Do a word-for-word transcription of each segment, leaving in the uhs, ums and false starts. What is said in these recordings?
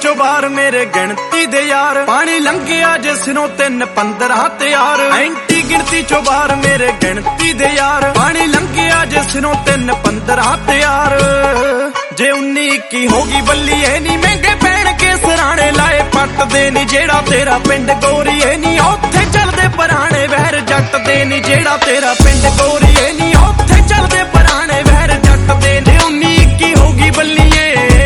चो बार मेरे गिणती दे यार पानी लंघिया जे सिरों तीन पंद्रह त्यार एंटी गिणती चो बार मेरे गिणती दे यार पानी लंघिया जे सिरों तीन पंद्रह त्यार जे उन्नी इक्की होगी बल्ली है नी महंगे पैण के सराणे लाए पट दे नी जेड़ा तेरा पिंड गोरी है नी उत्थे चलदे पराणे वहर जट दे नी जेड़ा तेरा पिंड गोरी है नी उत्थे चलदे पराणे वहर जट दे नी उन्नी इक्की होगी बल्लीए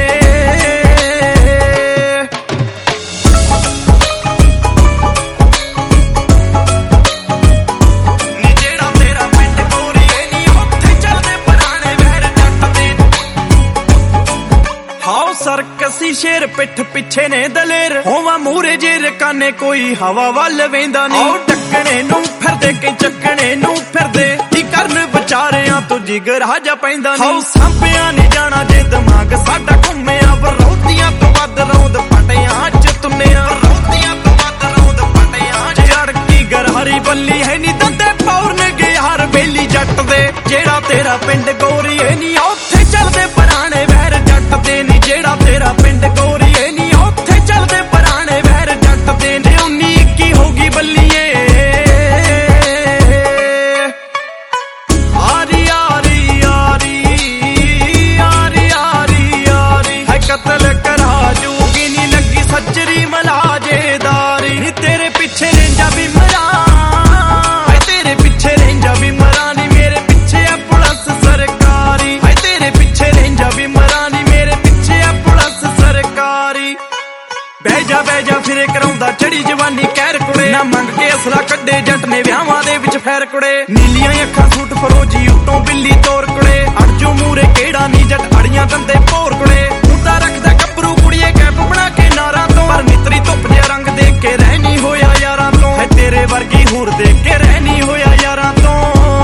सरकसी शेर पिठ पिछे ने दलेर होवा मूरे जे रकाने कोई हवा वल वेंदा नहीं टकने नू फिरदे कई चकने नू फिरदे की करन विचारियां तो जिगर हाजा पैंदा नहीं सांपिया नहीं जाना जे दिमाग साडा घुम्मिया वरोधियां तो वध रौंद पटियां च तुन्निया वरोधियां तो वध रौंद पटियां च अड़की गरहरी बल्ली है नी दंदे पौरन गए हर बेली जट दे जेड़ा तेरा पिंड गोरी है नी उत्थे चलदे पराणे वहर जट दे नी जेड़ा तेरा पिंड गोरी है नी उत्थे चलदे पराणे वहर जट दे नी उन्नी इक्की होगी बल्लीए आरी आरी आरी आरी आरी आरी है कत्ल करा जूगी नी लगी सच्चरी मलाजेदारी नी तेरे पीछे रेंजा भी मरा है तेरे पीछे रेंजा भी मरा नी मेरे पीछे है पुलिस सरकारी है तेरे पीछे रेंजा भी मरा नी मेरे पीछे है पुलिस सरकारी बह जा बह जा फिरे कराउंदा चढ़ी जवानी कहर कुड़े ना मंग के असला कड्डे जट ने विआहां दे विच फैर कुड़े नीलियां अखां सूट फरोजी उत्तों बिल्ली तोर कुड़े अड़जो मूरे केड़ा नी जट अड़ियां दंदे भोर कुड़े मुंडा रखदा कपरू कुड़िए कैप बना के नारा तो पर नितरी धुप जिहा रंग देख के रहनी होया यारां तो है तेरे वर्गी हूर देख के रहनी होया यारां तो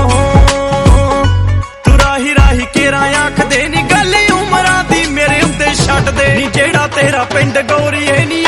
तू राही राही केरा आख दे नी गल उमरां दी मेरे उत्ते छड्ड दे नी जेड़ा तेरा पिंड गोरी है नी